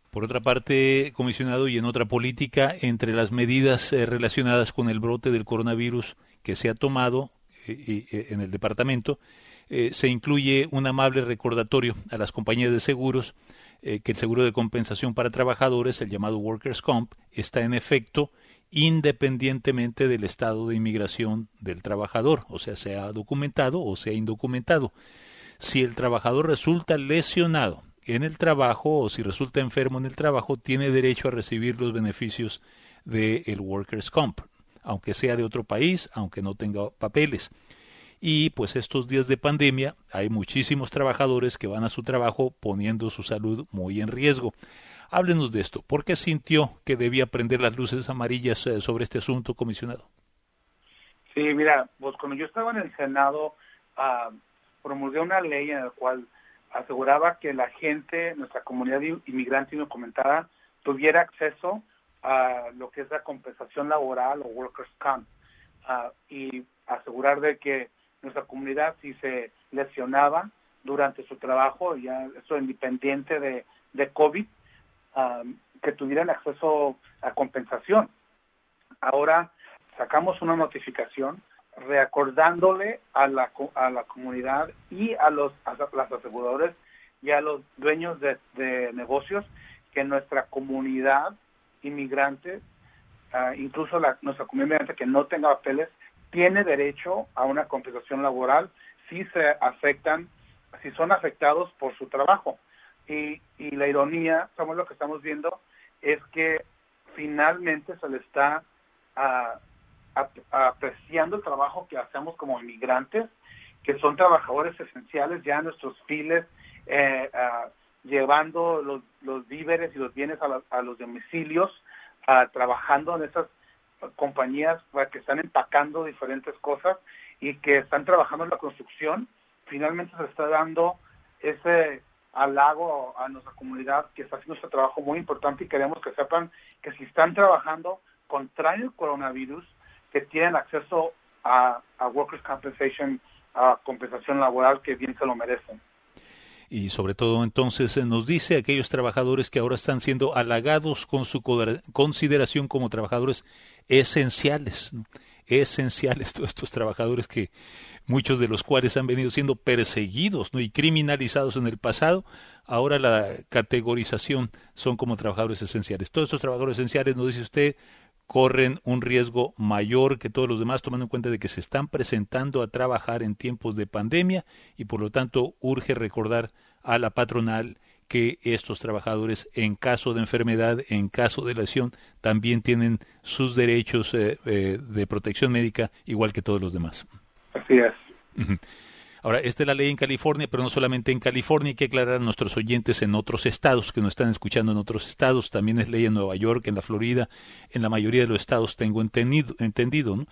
Por otra parte, comisionado, y en otra política, entre las medidas relacionadas con el brote del coronavirus que se ha tomado en el departamento, se incluye un amable recordatorio a las compañías de seguros que el seguro de compensación para trabajadores, el llamado Workers' Comp, está en efecto independientemente del estado de inmigración del trabajador, o sea documentado o sea indocumentado. Si el trabajador resulta lesionado en el trabajo o si resulta enfermo en el trabajo, tiene derecho a recibir los beneficios del Workers' Comp, aunque sea de otro país, aunque no tenga papeles. Y pues estos días de pandemia hay muchísimos trabajadores que van a su trabajo poniendo su salud muy en riesgo. Háblenos de esto. ¿Por qué sintió que debía prender las luces amarillas sobre este asunto, comisionado? Sí, mira, pues cuando yo estaba en el Senado, promulgué una ley en la cual aseguraba que la gente, nuestra comunidad inmigrante indocumentada, tuviera acceso a lo que es la compensación laboral o Workers' Comp, y asegurar de que nuestra comunidad, si se lesionaba durante su trabajo, ya eso independiente de COVID, que tuvieran acceso a compensación. Ahora sacamos una notificación recordándole a la comunidad y a las aseguradoras y a los dueños de negocios que nuestra comunidad inmigrante, incluso nuestra comunidad inmigrante que no tenga papeles, tiene derecho a una compensación laboral si son afectados por su trabajo. Y la ironía, lo que estamos viendo, es que finalmente se le está apreciando el trabajo que hacemos como inmigrantes, que son trabajadores esenciales ya en nuestros files, llevando los víveres y los bienes a los domicilios, trabajando en esas compañías que están empacando diferentes cosas y que están trabajando en la construcción. Finalmente se está dando ese halago a nuestra comunidad que está haciendo este trabajo muy importante, y queremos que sepan que si están trabajando contra el coronavirus, que tienen acceso a Workers' Compensation, a compensación laboral, que bien se lo merecen. Y sobre todo entonces nos dice a aquellos trabajadores que ahora están siendo halagados con su consideración como trabajadores esenciales, ¿no? Esenciales, todos estos trabajadores que muchos de los cuales han venido siendo perseguidos, ¿no? Y criminalizados en el pasado, ahora la categorización son como trabajadores esenciales. Todos estos trabajadores esenciales, nos dice usted, corren un riesgo mayor que todos los demás, tomando en cuenta de que se están presentando a trabajar en tiempos de pandemia, y por lo tanto urge recordar a la patronal que estos trabajadores, en caso de enfermedad, en caso de lesión, también tienen sus derechos de protección médica igual que todos los demás. Así es. Uh-huh. Ahora, esta es la ley en California, pero no solamente en California, hay que aclarar a nuestros oyentes en otros estados que nos están escuchando en otros estados. También es ley en Nueva York, en la Florida, en la mayoría de los estados tengo entendido, ¿no?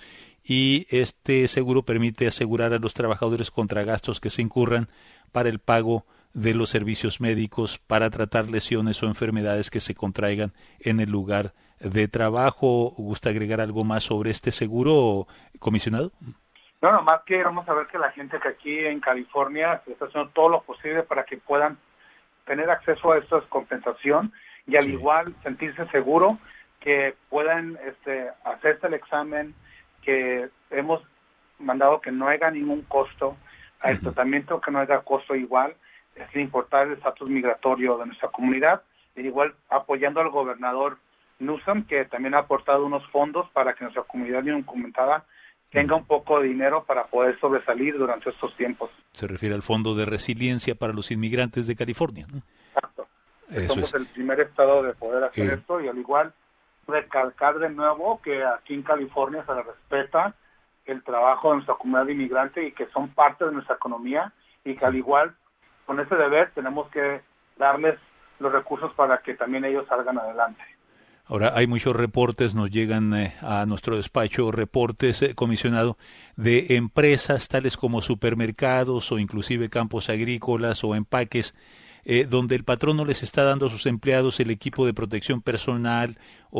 Y este seguro permite asegurar a los trabajadores contra gastos que se incurran para el pago de los servicios médicos, para tratar lesiones o enfermedades que se contraigan en el lugar de trabajo. ¿Gusta agregar algo más sobre este seguro, comisionado? No, nomás que vamos a ver que la gente que aquí en California se está haciendo todo lo posible para que puedan tener acceso a esta compensación y al igual sentirse seguro, que puedan hacerse el examen, que hemos mandado que no haya ningún costo, al tratamiento que no haya costo igual, sin importar el estatus migratorio de nuestra comunidad, y igual apoyando al gobernador Newsom, que también ha aportado unos fondos para que nuestra comunidad indocumentada tenga un poco de dinero para poder sobresalir durante estos tiempos. Se refiere al Fondo de Resiliencia para los Inmigrantes de California, ¿no? Exacto. Somos el primer estado de poder hacer esto, y al igual recalcar de nuevo que aquí en California se le respeta el trabajo de nuestra comunidad inmigrante y que son parte de nuestra economía, y que al igual con ese deber tenemos que darles los recursos para que también ellos salgan adelante. Ahora, hay muchos reportes, nos llegan a nuestro despacho reportes, comisionado, de empresas tales como supermercados o inclusive campos agrícolas o empaques, donde el patrón no les está dando a sus empleados el equipo de protección personal,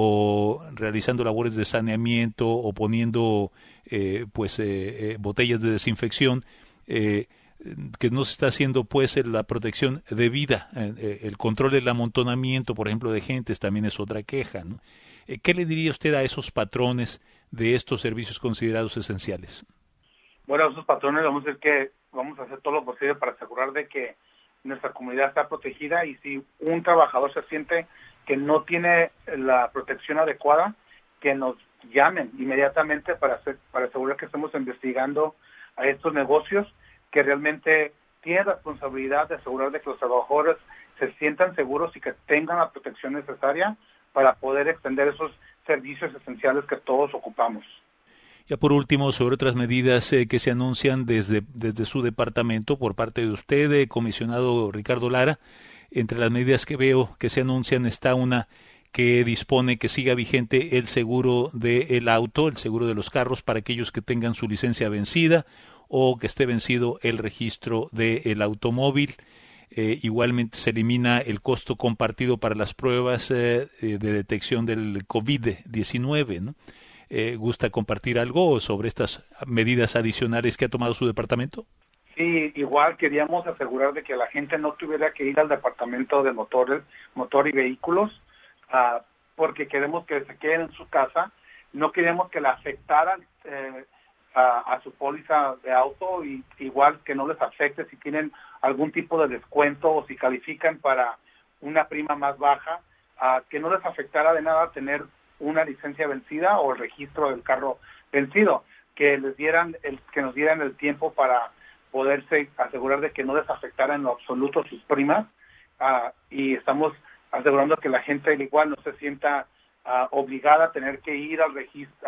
o realizando labores de saneamiento, o poniendo botellas de desinfección, que no se está haciendo pues la protección debida, el control del amontonamiento, por ejemplo, de gentes también es otra queja, ¿no? ¿Qué le diría usted a esos patrones de estos servicios considerados esenciales? Bueno, a esos patrones vamos a decir que vamos a hacer todo lo posible para asegurar de que nuestra comunidad está protegida, y si un trabajador se siente que no tiene la protección adecuada, que nos llamen inmediatamente para asegurar que estemos investigando a estos negocios que realmente tienen responsabilidad de asegurar de que los trabajadores se sientan seguros y que tengan la protección necesaria para poder extender esos servicios esenciales que todos ocupamos. Ya por último, sobre otras medidas que se anuncian desde su departamento por parte de usted, comisionado Ricardo Lara, entre las medidas que veo que se anuncian está una que dispone que siga vigente el seguro del auto, el seguro de los carros para aquellos que tengan su licencia vencida o que esté vencido el registro del automóvil. Igualmente se elimina el costo compartido para las pruebas de detección del COVID-19, ¿no? ¿Gusta compartir algo sobre estas medidas adicionales que ha tomado su departamento? Sí, igual queríamos asegurar de que la gente no tuviera que ir al departamento de motor y vehículos, porque queremos que se queden en su casa. No queremos que le afectaran a su póliza de auto, y igual que no les afecte si tienen algún tipo de descuento o si califican para una prima más baja, que no les afectara de nada tener una licencia vencida o el registro del carro vencido, que nos dieran el tiempo para poderse asegurar de que no les afectara en lo absoluto sus primas, y estamos asegurando que la gente igual no se sienta obligada a tener que ir al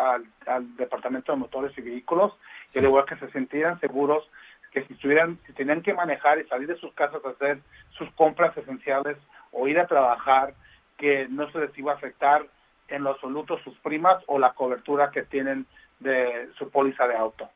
al departamento de motores y vehículos, y al igual que se sintieran seguros que si tenían que manejar y salir de sus casas a hacer sus compras esenciales o ir a trabajar, que no se les iba a afectar en lo absoluto sus primas o la cobertura que tienen de su póliza de auto.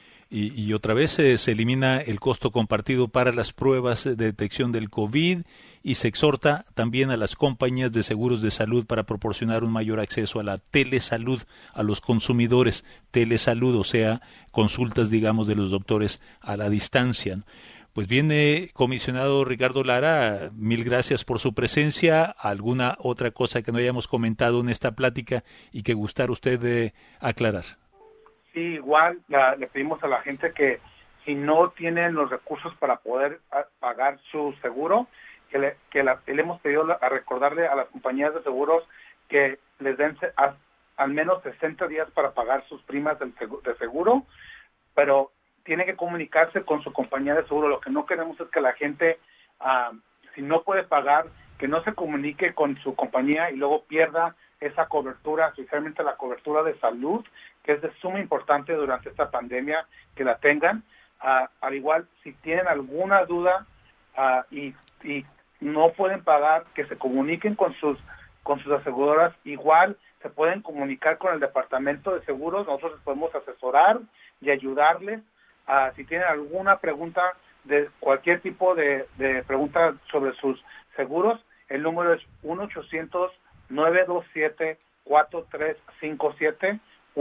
Y otra vez se elimina el costo compartido para las pruebas de detección del COVID y se exhorta también a las compañías de seguros de salud para proporcionar un mayor acceso a la telesalud a los consumidores. Telesalud, o sea, consultas, digamos, de los doctores a la distancia, ¿no? Pues bien, comisionado Ricardo Lara, mil gracias por su presencia. ¿Alguna otra cosa que no hayamos comentado en esta plática y que gustara usted aclarar? Sí, igual le pedimos a la gente que si no tienen los recursos para poder pagar su seguro, le hemos pedido a recordarle a las compañías de seguros que les den al menos 60 días para pagar sus primas de seguro, pero tiene que comunicarse con su compañía de seguro. Lo que no queremos es que la gente, si no puede pagar, que no se comunique con su compañía y luego pierda esa cobertura, especialmente la cobertura de salud, que es de suma importancia durante esta pandemia, que la tengan. Al igual, si tienen alguna duda y no pueden pagar, que se comuniquen con sus aseguradoras. Igual se pueden comunicar con el departamento de seguros. Nosotros les podemos asesorar y ayudarles. Si tienen alguna pregunta, de cualquier tipo de pregunta sobre sus seguros, el número es 1-800-927-4357,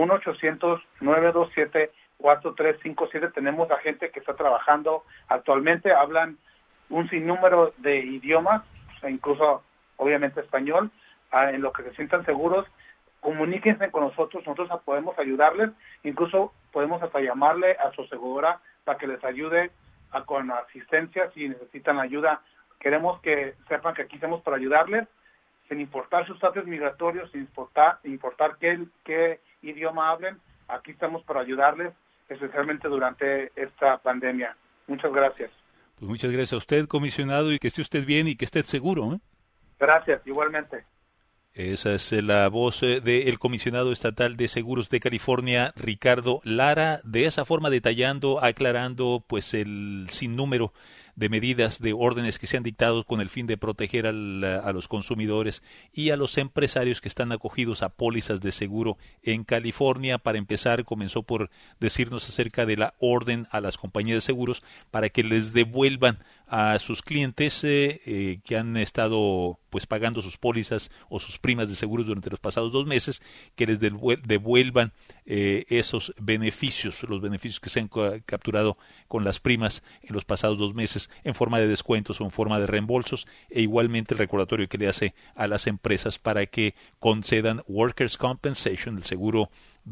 1-800-927-4357. Tenemos a gente que está trabajando actualmente, hablan un sinnúmero de idiomas, incluso obviamente español. En lo que se sientan seguros, comuníquense con nosotros podemos ayudarles, incluso podemos hasta llamarle a su aseguradora para que les ayude con asistencia si necesitan ayuda. Queremos que sepan que aquí estamos para ayudarles, sin importar sus estatus migratorios, sin importar qué idioma hablen. Aquí estamos para ayudarles, especialmente durante esta pandemia. Muchas gracias. Pues muchas gracias a usted, comisionado, y que esté usted bien y que esté seguro, ¿eh? Gracias, igualmente. Esa es la voz del comisionado estatal de seguros de California, Ricardo Lara, de esa forma detallando, aclarando pues el sinnúmero de medidas, de órdenes que se han dictado con el fin de proteger a los consumidores y a los empresarios que están acogidos a pólizas de seguro en California. Para empezar, comenzó por decirnos acerca de la orden a las compañías de seguros para que les devuelvan a sus clientes que han estado pues pagando sus pólizas o sus primas de seguros durante los pasados 2 meses, que les devuelvan esos beneficios, los beneficios que se han capturado con las primas en los pasados 2 meses en forma de descuentos o en forma de reembolsos, e igualmente el recordatorio que le hace a las empresas para que concedan Workers' Compensation, el seguro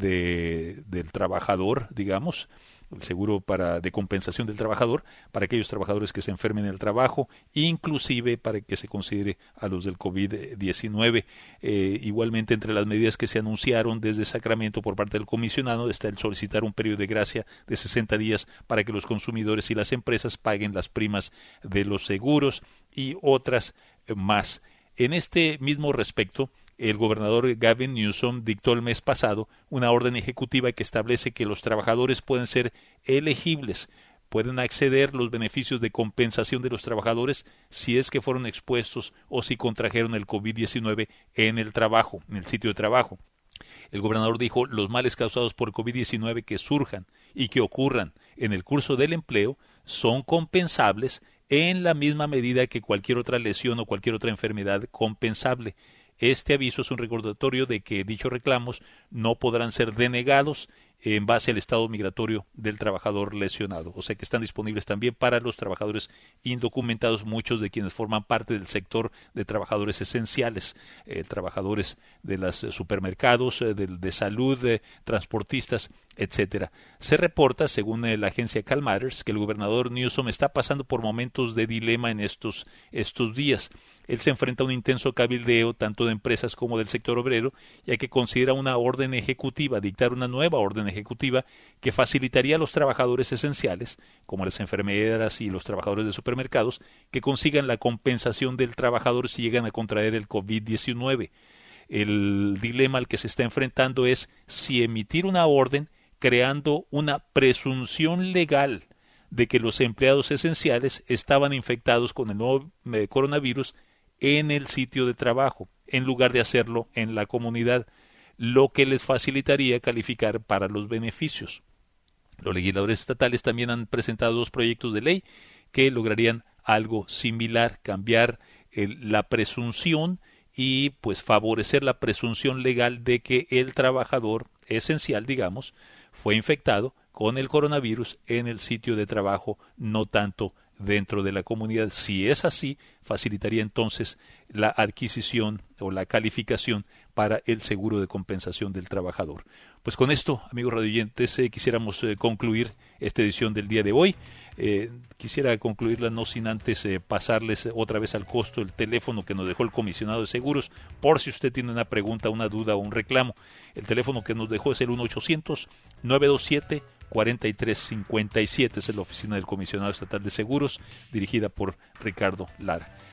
del trabajador, digamos, el seguro de compensación del trabajador para aquellos trabajadores que se enfermen en el trabajo, inclusive para que se considere a los del COVID-19. Igualmente, entre las medidas que se anunciaron desde Sacramento por parte del comisionado está el solicitar un periodo de gracia de 60 días para que los consumidores y las empresas paguen las primas de los seguros y otras más. En este mismo respecto, el gobernador Gavin Newsom dictó el mes pasado una orden ejecutiva que establece que los trabajadores pueden ser elegibles, pueden acceder los beneficios de compensación de los trabajadores si es que fueron expuestos o si contrajeron el COVID-19 en el trabajo, en el sitio de trabajo. El gobernador dijo: los males causados por COVID-19 que surjan y que ocurran en el curso del empleo son compensables en la misma medida que cualquier otra lesión o cualquier otra enfermedad compensable. Este aviso es un recordatorio de que dichos reclamos no podrán ser denegados en base al estado migratorio del trabajador lesionado. O sea que están disponibles también para los trabajadores indocumentados, muchos de quienes forman parte del sector de trabajadores esenciales, trabajadores de los supermercados, de salud, transportistas, etcétera. Se reporta, según la agencia Cal Matters, que el gobernador Newsom está pasando por momentos de dilema en estos días. Él se enfrenta a un intenso cabildeo tanto de empresas como del sector obrero, ya que considera una orden ejecutiva, dictar una nueva orden ejecutiva que facilitaría a los trabajadores esenciales, como las enfermeras y los trabajadores de supermercados, que consigan la compensación del trabajador si llegan a contraer el COVID-19. El dilema al que se está enfrentando es si emitir una orden creando una presunción legal de que los empleados esenciales estaban infectados con el nuevo coronavirus en el sitio de trabajo, en lugar de hacerlo en la comunidad, lo que les facilitaría calificar para los beneficios. Los legisladores estatales también han presentado 2 proyectos de ley que lograrían algo similar, cambiar la presunción y pues favorecer la presunción legal de que el trabajador esencial, digamos, fue infectado con el coronavirus en el sitio de trabajo, no tanto dentro de la comunidad. Si es así, facilitaría entonces la adquisición o la calificación para el seguro de compensación del trabajador. Pues con esto, amigos radioyentes, quisiéramos concluir esta edición del día de hoy. Quisiera concluirla no sin antes pasarles otra vez al costo el teléfono que nos dejó el comisionado de seguros, por si usted tiene una pregunta, una duda o un reclamo. El teléfono que nos dejó es el 1-800-927-4357, es la oficina del comisionado estatal de seguros, dirigida por Ricardo Lara.